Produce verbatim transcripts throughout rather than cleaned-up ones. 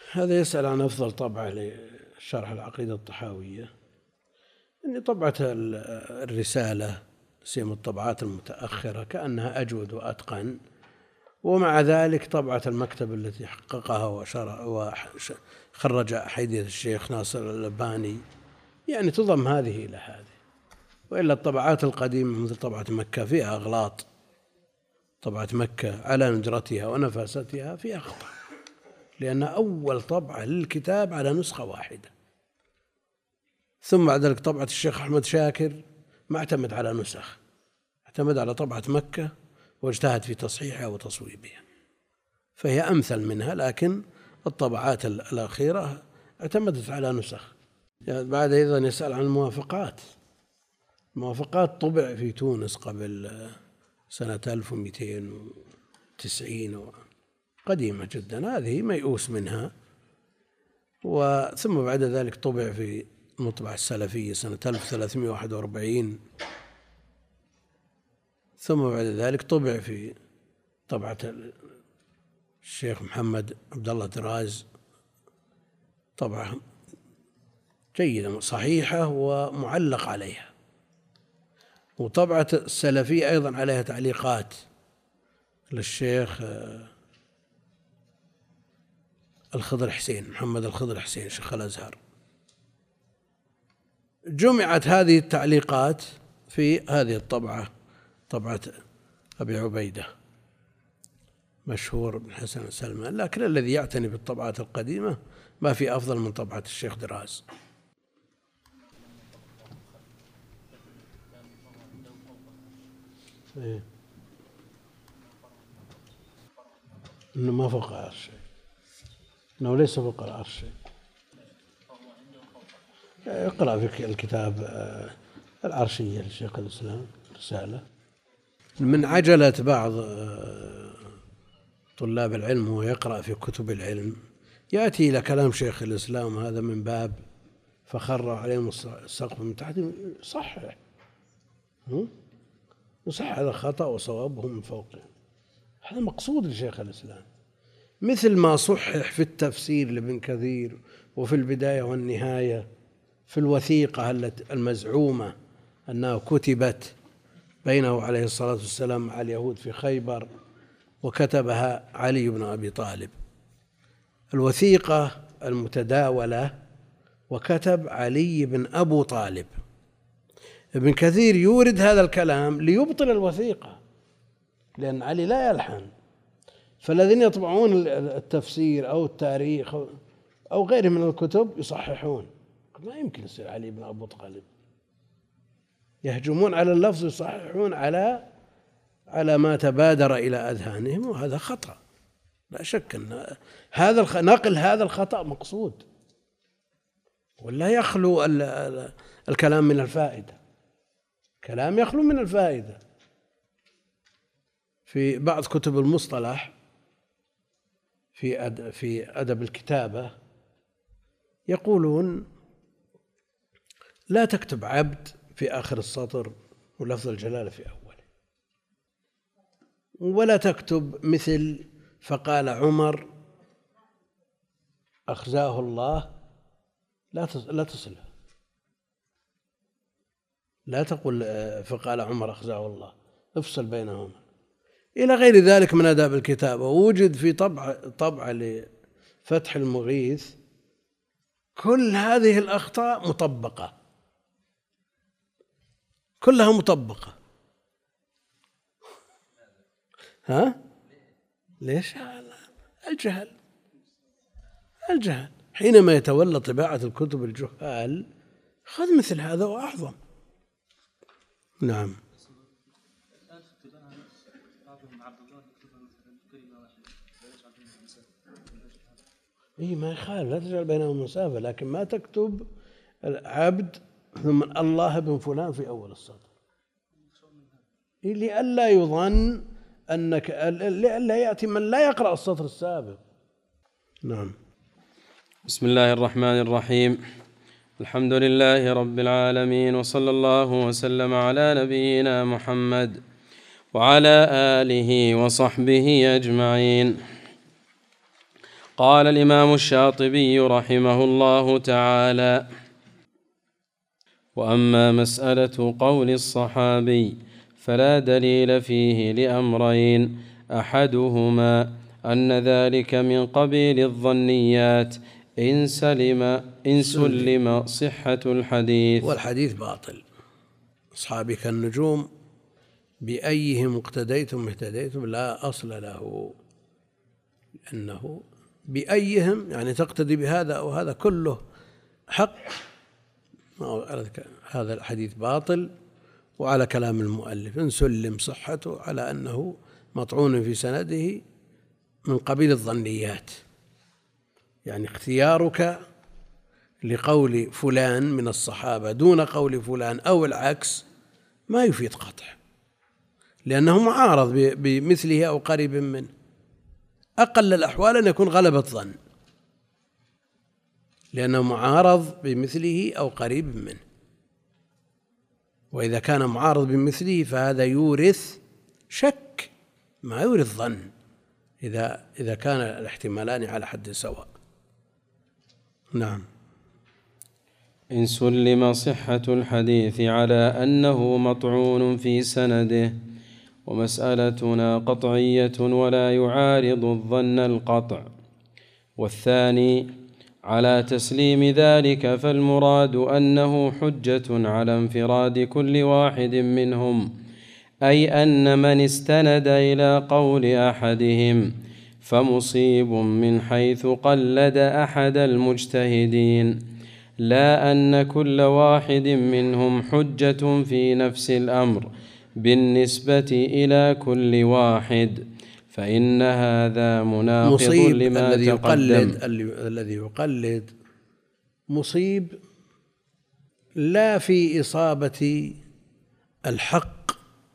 هذا يسأل عن أفضل طبعة لشرح العقيدة الطحاوية. إن طبعة الرسالة سيما الطبعات المتأخرة كأنها أجود وأتقن، ومع ذلك طبعة المكتب التي حققها وشرع وخرج أحاديث الشيخ ناصر الألباني يعني تضم هذه إلى هذه، وإلا الطبعات القديمة مثل طبعة مكة فيها أغلاط. طبعة مكة على ندرتها ونفاستها فيها خطأ، لأن أول طبعة للكتاب على نسخة واحدة، ثم بعد ذلك طبعة الشيخ أحمد شاكر ما اعتمد على نسخ، اعتمد على طبعة مكة واجتهد في تصحيحها وتصويبها، فهي أمثل منها. لكن الطبعات الأخيرة اعتمدت على نسخ. يعني بعد أيضا يسأل عن الموافقات. الموافقات طبع في تونس قبل سنة ألف ومئتين وتسعين، قديمة جدا، هذه ميؤوس منها. وثم بعد ذلك طبع في المطبعة السلفية سنة ألف وثلاثمائة وواحد وأربعين، ثم بعد ذلك طبع في طبعة الشيخ محمد عبد الله دراز، طبعة جيدة صحيحة ومعلق عليها. وطبعة السلفية أيضا عليها تعليقات للشيخ الخضر حسين، محمد الخضر حسين شيخ الأزهر. جمعت هذه التعليقات في هذه الطبعة، طبعة أبي عبيدة مشهور بن حسن سلمان. لكن الذي يعتني بالطبعات القديمة ما في أفضل من طبعة الشيخ دراز. إيه؟ إنه ما فوق العرش شيء، إنه ليس فوق العرش شيء. اقرأ في الكتاب العرشية لشيخ الإسلام رسالة. من عجلة بعض طلاب العلم ويقرأ في كتب العلم يأتي إلى كلام شيخ الإسلام هذا من باب فخر عليهم السقف من تحت، صحح يصح هذا خطأ وصوابه من فوقه. هذا مقصود لشيخ الإسلام، مثل ما صحح في التفسير لابن كثير وفي البداية والنهاية في الوثيقة المزعومة أنها كتبت بينه عليه الصلاة والسلام مع اليهود في خيبر، وكتبها علي بن أبي طالب، الوثيقة المتداولة، وكتب علي بن أبو طالب. ابن كثير يورد هذا الكلام ليبطل الوثيقة، لأن علي لا يلحن، فالذين يطبعون التفسير أو التاريخ أو غيره من الكتب يصححون. ما يمكن يصير علي بن أبو طالب، يهجمون على اللفظ يصححون على على ما تبادر إلى أذهانهم، وهذا خطأ لا شك أن هذا الخ... نقل هذا الخطأ مقصود، ولا يخلو ال... ال... الكلام من الفائدة. كلام يخلو من الفائدة. في بعض كتب المصطلح في أد... في أدب الكتابة يقولون لا تكتب عبد في آخر السطر ولفظ الجلالة في أوله، ولا تكتب مثل فقال عمر أخزاه الله، لا لا تصلها، لا تقول فقال عمر أخزاه الله، افصل بينهما، إلى غير ذلك من آداب الكتابة. ووجد في طبع طبعة لفتح المغيث كل هذه الأخطاء مطبقة، كلها مطبقة. ها؟ ليش؟ الجهل. الجهل حينما يتولى طباعة الكتب الجهال خذ مثل هذا وأعظم. نعم. إيه ما يخالف، لا تجعل بينهم مسافة، لكن ما تكتب العبد ثم الله بن فلان في أول السطر، إيه لئلا يظن أنك لئلا يأتي من لا يقرأ السطر السابق. نعم. بسم الله الرحمن الرحيم. الحمد لله رب العالمين، وصلى الله وسلم على نبينا محمد وعلى آله وصحبه أجمعين. قال الإمام الشاطبي رحمه الله تعالى: وأما مسألة قول الصحابي فلا دليل فيه لأمرين: أحدهما أن ذلك من قبيل الظنيات إن سلم إن سلم صحة الحديث. والحديث باطل. أصحابي كالنجوم بأيهم اقتديتم اهتديتم لا أصل له، لأنه بأيهم يعني تقتدي بهذا أو هذا كله حق. هذا الحديث باطل، وعلى كلام المؤلف إن سلم صحته على أنه مطعون في سنده من قبيل الظنيات، يعني اختيارك لقول فلان من الصحابة دون قول فلان أو العكس ما يفيد قطع، لأنه معارض بمثله أو قريب منه. أقل الأحوال أن يكون غلبة ظن، لأنه معارض بمثله أو قريب منه، وإذا كان معارض بمثله فهذا يورث شك ما يورث ظن إذا إذا كان الاحتمالان على حد سواء. نعم. إن سلم صحة الحديث على أنه مطعون في سنده، ومسألتنا قطعية ولا يعارض الظن القطع. والثاني على تسليم ذلك، فالمراد أنه حجة على انفراد كل واحد منهم، أي أن من استند إلى قول أحدهم فمصيب من حيث قلد أحد المجتهدين، لا أن كل واحد منهم حجة في نفس الأمر بالنسبة إلى كل واحد، فإن هذا مناقض لما الذي تقدم. يقلد الذي يقلد مصيب لا في إصابة الحق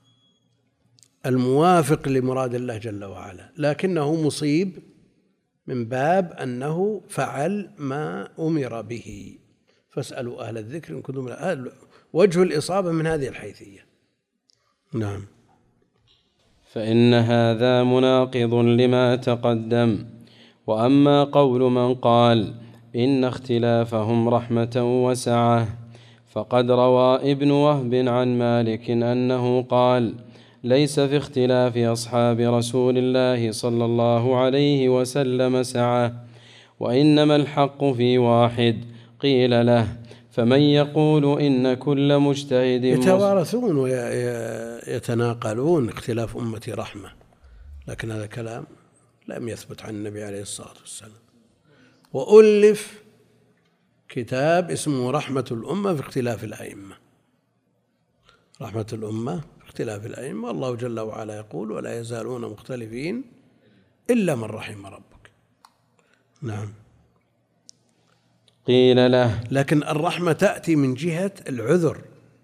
الموافق لمراد الله جل وعلا، لكنه مصيب من باب أنه فعل ما أمر به، فاسألوا أهل الذكر إن كنتم لا. وجه الإصابة من هذه الحيثية. نعم. فإن هذا مناقض لما تقدم. وأما قول من قال إن اختلافهم رحمة وسعة، فقد روى ابن وهب عن مالك أنه قال: ليس في اختلاف أصحاب رسول الله صلى الله عليه وسلم سعة، وإنما الحق في واحد. قيل له: فمن يقول إن كل مجتهد يتوارثون ويتناقلون اختلاف أمتي رحمة، لكن هذا كلام لم يثبت عن النبي عليه الصلاة والسلام. وألف كتاب اسمه رحمة الأمة في اختلاف الأئمة، رحمة الأمة في اختلاف الأئمة. الله جل وعلا يقول: ولا يزالون مختلفين إلا من رحم ربك. نعم. قيل له: لكن الرحمة تأتي من جهة العذر،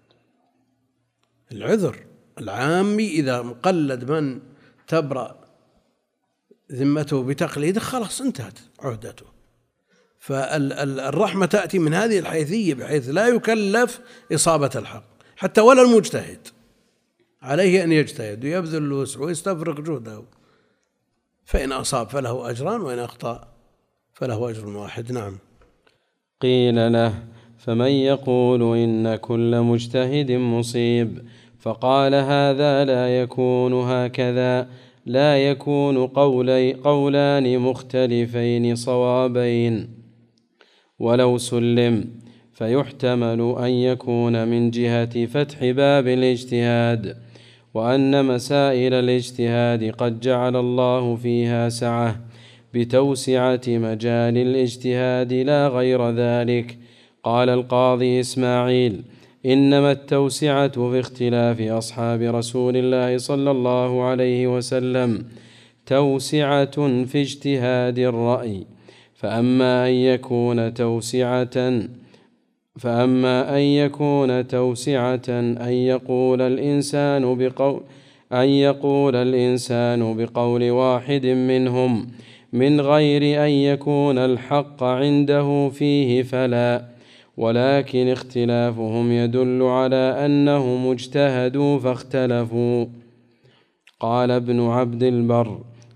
العذر العامي. إذا مقلد من تبرأ ذمته بتقليده خلاص انتهت عهدته. فالرحمة تأتي من هذه الحيثية، بحيث لا يكلف إصابة الحق حتى ولا المجتهد، عليه أن يجتهد ويبذل الوسع ويستفرغ جهده، فإن أصاب فله أجران وإن أخطأ فله أجر واحد. نعم. قيل له: فمن يقول إن كل مجتهد مصيب؟ فقال: هذا لا يكون هكذا، لا يكون قولي قولان مختلفين صوابين. ولو سلم فيحتمل أن يكون من جهة فتح باب الاجتهاد، وأن مسائل الاجتهاد قد جعل الله فيها سعة بتوسعة مجال الاجتهاد لا غير ذلك. قال القاضي إسماعيل: إنما التوسعة في اختلاف أصحاب رسول الله صلى الله عليه وسلم توسعة في اجتهاد الرأي، فأما أن يكون توسعة فأما أن يكون توسعة أن يقول الإنسان بقول أن يقول الإنسان بقول واحد منهم من غير أن يكون الحق عنده فيه فلا، ولكن اختلافهم يدل على أنهم اجتهدوا فاختلفوا. قال ابن عبد البر: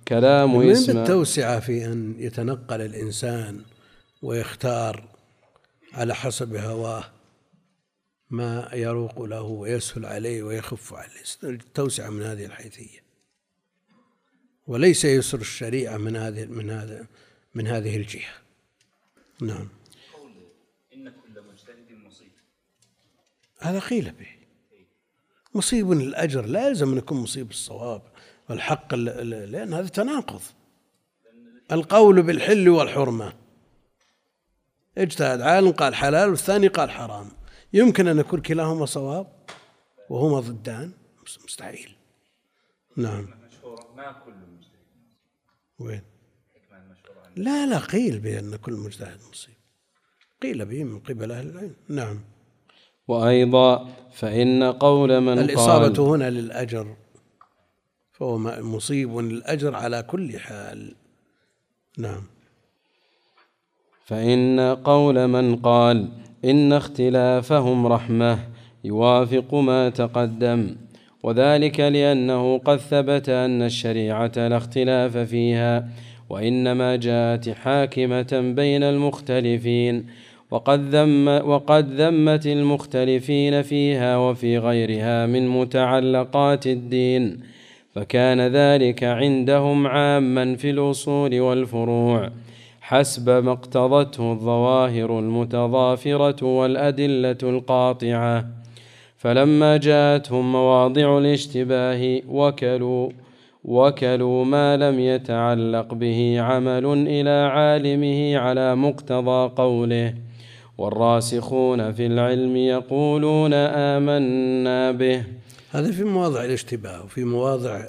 كلام من إسماعيل. بالتوسعة في أن يتنقل الإنسان ويختار على حسب هواه ما يروق له ويسهل عليه ويخف عليه، التوسعة من هذه الحيثية، وليس يسر الشريعة من هذه من هذا من هذه الجهة. نعم. قول إن كل مجتهد مصيب، هذا قيل به مصيب الأجر، لا يلزم أن يكون مصيب الصواب والحق، لأن هذا تناقض. القول بالحل والحرمة، اجتهد عالم قال حلال والثاني قال حرام، يمكن أن يكون كلاهما صواب وهما ضدان؟ مستحيل. نعم. مشهورة ما كل مجتهد وين؟ حكمة مشهورة. لا لا قيل بأن كل مجتهد مصيب، قيل به من قبل أهل العلم. نعم. وأيضا فإن قول من الإصابة قال هنا للأجر، فهو مصيب للأجر على كل حال. نعم. فإن قول من قال إن اختلافهم رحمة يوافق ما تقدم، وذلك لأنه قد ثبت أن الشريعة لا اختلاف فيها، وإنما جاءت حاكمة بين المختلفين، وقد ذم وقد ذمت المختلفين فيها وفي غيرها من متعلقات الدين، فكان ذلك عندهم عاما في الأصول والفروع حسب ما اقتضته الظواهر المتضافرة والأدلة القاطعة. فلما جاءتهم مواضع الاشتباه وكلوا وكلوا ما لم يتعلق به عمل إلى عالمه على مقتضى قوله، والراسخون في العلم يقولون آمنا به. هذا في مواضع الاشتباه وفي مواضع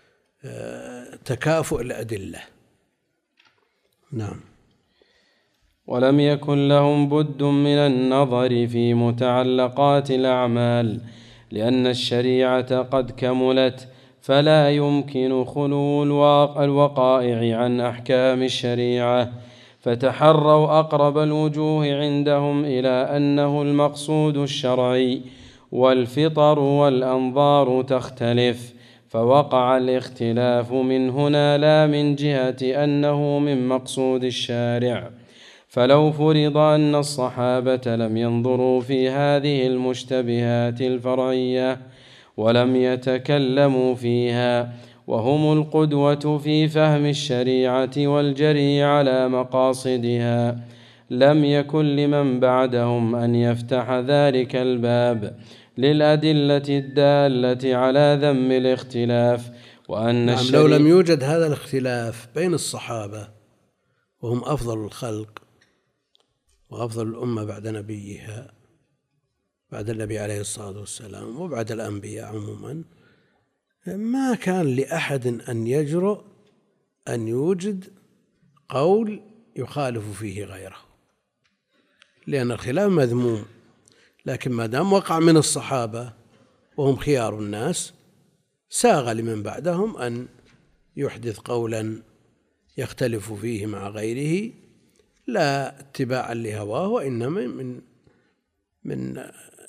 تكافؤ الأدلة. نعم. ولم يكن لهم بد من النظر في متعلقات الأعمال، لأن الشريعة قد كملت، فلا يمكن خلو الوقائع عن أحكام الشريعة، فتحروا أقرب الوجوه عندهم إلى أنه المقصود الشرعي، والفطر والأنظار تختلف، فوقع الاختلاف من هنا لا من جهة أنه من مقصود الشارع. فلو فرض أن الصحابة لم ينظروا في هذه المشتبهات الفرعية ولم يتكلموا فيها، وهم القدوة في فهم الشريعة والجري على مقاصدها، لم يكن لمن بعدهم أن يفتح ذلك الباب للأدلة الدالة على ذم الاختلاف. وأن نعم. لو لم يوجد هذا الاختلاف بين الصحابة وهم أفضل الخلق وأفضل الأمة بعد نبيها، بعد النبي عليه الصلاة والسلام وبعد الأنبياء عموما، ما كان لأحد أن يجرؤ أن يوجد قول يخالف فيه غيره، لأن الخلاف مذموم. لكن ما دام وقع من الصحابة وهم خيار الناس، ساغ لمن بعدهم أن يحدث قولا يختلف فيه مع غيره، لا اتباعا لهواه، وإنما من من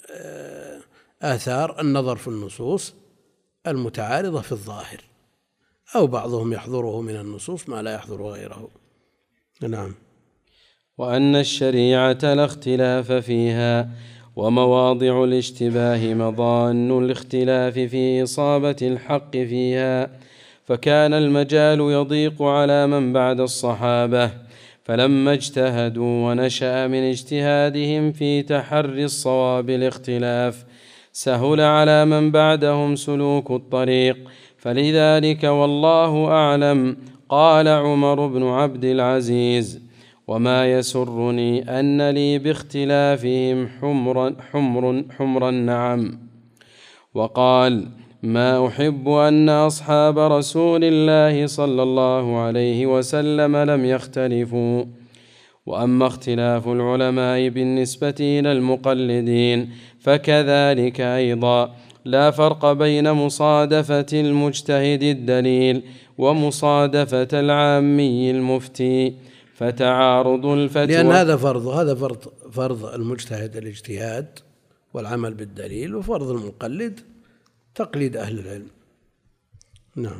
آثار النظر في النصوص المتعارضة في الظاهر، أو بعضهم يحضره من النصوص ما لا يحضر غيره. نعم. وأن الشريعة لا اختلاف فيها، ومواضع الاشتباه مظان الاختلاف في إصابة الحق فيها، فكان المجال يضيق على من بعد الصحابة، فلما اجتهدوا ونشأ من اجتهادهم في تحري الصواب الاختلاف، سهل على من بعدهم سلوك الطريق. فلذلك والله أعلم قال عمر بن عبد العزيز: وما يسرني أن لي باختلافهم حمر, حمر, حمر النعم. وقال: ما أحب أن أصحاب رسول الله صلى الله عليه وسلم لم يختلفوا. وأما اختلاف العلماء بالنسبة إلى المقلدين فكذلك أيضا، لا فرق بين مصادفة المجتهد الدليل ومصادفة العامي المفتي، فتعارض الفتوى، لأن هذا فرض هذا فرض فرض المجتهد الاجتهاد والعمل بالدليل، وفرض المقلد تقليد أهل العلم. نعم.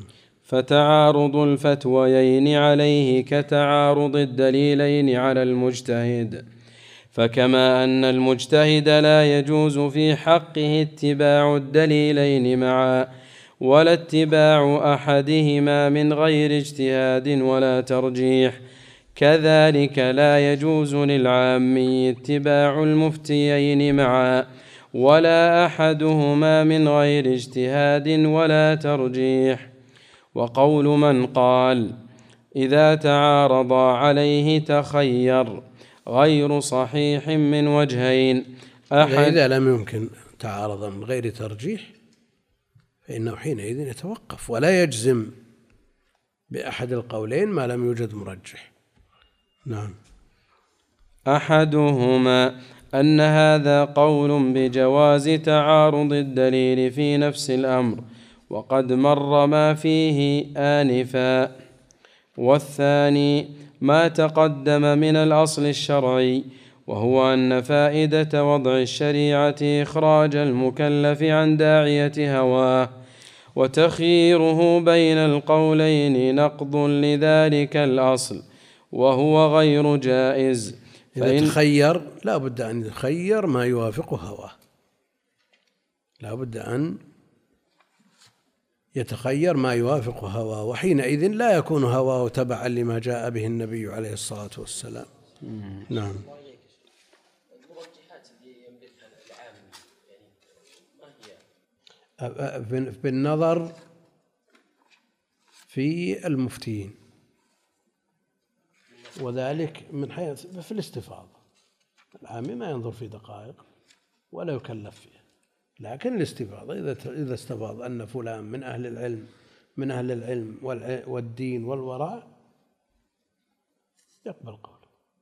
فتعارض الفتويين عليه كتعارض الدليلين على المجتهد. فكما أن المجتهد لا يجوز في حقه اتباع الدليلين معا ولا اتباع أحدهما من غير اجتهاد ولا ترجيح، كذلك لا يجوز للعامي اتباع المفتيين معا ولا أحدهما من غير اجتهاد ولا ترجيح. وقول من قال إذا تعارضا عليه تخير غير صحيح من وجهين. أحد إذا لم يمكن تعارضا من غير ترجيح فإنه حينئذ يتوقف ولا يجزم بأحد القولين ما لم يوجد مرجح. نعم. أحدهما أن هذا قول بجواز تعارض الدليل في نفس الأمر وقد مر ما فيه آنفا، والثاني ما تقدم من الأصل الشرعي، وهو أن فائدة وضع الشريعة إخراج المكلف عن داعية هواه، وتخييره بين القولين نقض لذلك الأصل وهو غير جائز. إذا تخير لا بد أن يخير ما يوافق هواه، لا بد أن يتخير ما يوافق هواه، وحينئذ لا يكون هواه تبعا لما جاء به النبي عليه الصلاة والسلام. مم. نعم. المرجحات اللي يملكها العام يعني ما هي؟ بالنظر في المفتيين، وذلك من حيث في الاستفاضة. العامي ما ينظر في دقائق ولا يكلف فيها، لكن الاستفاضة إذا إذا استفاض أن فلان من أهل العلم من أهل العلم والدين والورع يقبل قوله،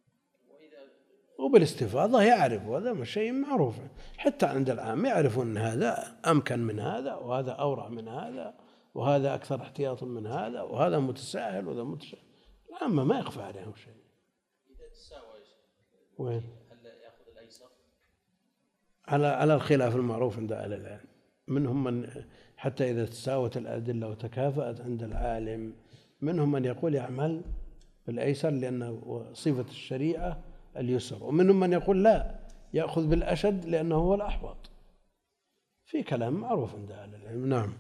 وبالاستفاضة يعرف، وهذا شيء معروف حتى عند العام، يعرفون أن هذا أمكن من هذا وهذا أورع من هذا وهذا أكثر احتياطا من هذا وهذا متساهل وهذا متساهل. العامة ما يخفى عليهم شيء. إذا تساوى وين؟ هل يأخذ الأيسر؟ على على الخلاف المعروف عند أهل العلم، منهم من حتى إذا تساوت الأدلة وتكافأت عند العالم منهم من يقول يعمل بالأيسر لأنه صفة الشريعة اليسر، ومنهم من يقول لا يأخذ بالأشد لأنه هو الأحوط. في كلام معروف عند أهل العلم. نعم.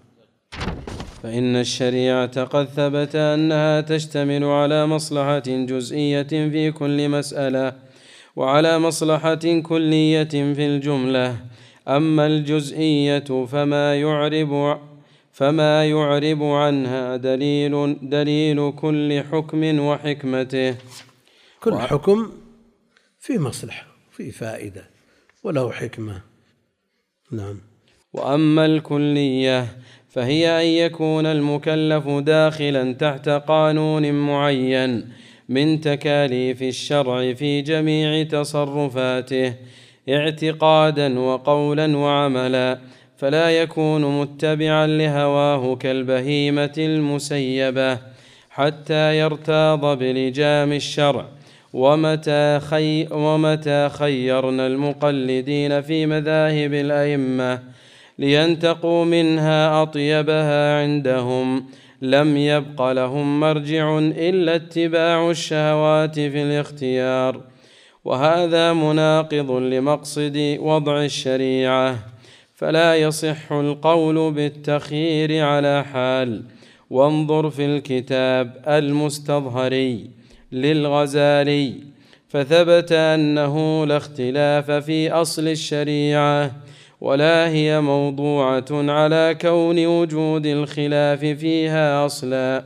فإن الشريعة قد ثبت أنها تشتمل على مصلحة جزئية في كل مسألة وعلى مصلحة كلية في الجملة. أما الجزئية فما يعرب فما يعرب عنها دليل دليل كل حكم وحكمته. كل حكم في مصلحة في فائدة وله حكمة. نعم. وأما الكلية فهي أن يكون المكلف داخلا تحت قانون معين من تكاليف الشرع في جميع تصرفاته اعتقادا وقولا وعملا، فلا يكون متبعا لهواه كالبهيمة المسيبة حتى يرتاض بلجام الشرع. ومتى, خي ومتى خيرنا المقلدين في مذاهب الأئمة لينتقوا منها أطيبها عندهم لم يبق لهم مرجع إلا اتباع الشهوات في الاختيار، وهذا مناقض لمقصد وضع الشريعة، فلا يصح القول بالتخيير على حال. وانظر في الكتاب المستظهري للغزالي فثبت أنه لا اختلاف في أصل الشريعة، ولا هي موضوعة على كون وجود الخلاف فيها أصلا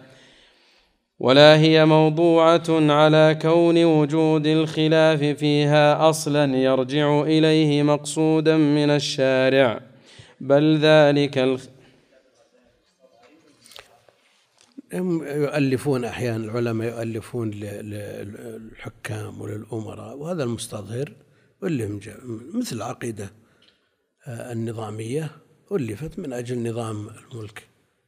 ولا هي موضوعة على كون وجود الخلاف فيها أصلا يرجع إليه مقصودا من الشارع، بل ذلك الخ... يؤلفون أحيانا العلماء يؤلفون للحكام وللأمراء، وهذا المستظهر واللي مثل العقيدة النظامية ألفت من أجل نظام الملك.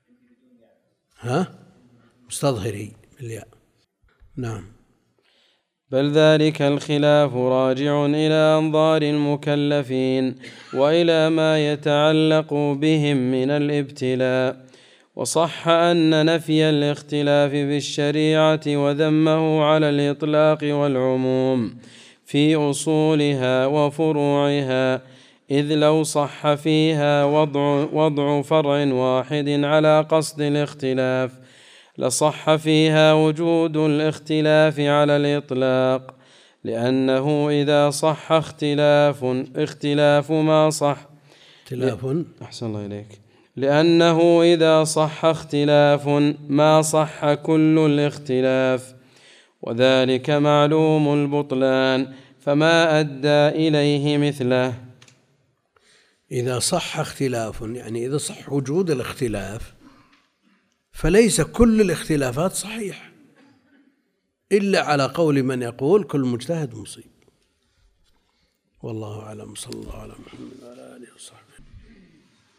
ها مستظهري بالياء. نعم. بل ذلك الخلاف راجع إلى أنظار المكلفين وإلى ما يتعلق بهم من الابتلاء، وصح أن نفي الاختلاف في الشريعة وذمه على الإطلاق والعموم في أصولها وفروعها، إذ لو صح فيها وضع, وضع فرع واحد على قصد الاختلاف لصح فيها وجود الاختلاف على الإطلاق، لأنه إذا صح اختلاف اختلاف ما صح اختلاف أحسن الله إليك لأنه إذا صح اختلاف ما صح كل الاختلاف، وذلك معلوم البطلان فما أدى إليه مثله. إذا صح اختلاف يعني إذا صح وجود الاختلاف فليس كل الاختلافات صحيح، إلا على قول من يقول كل مجتهد مصيب. والله أعلم. صلى الله على محمد وعلى آله وصحبه.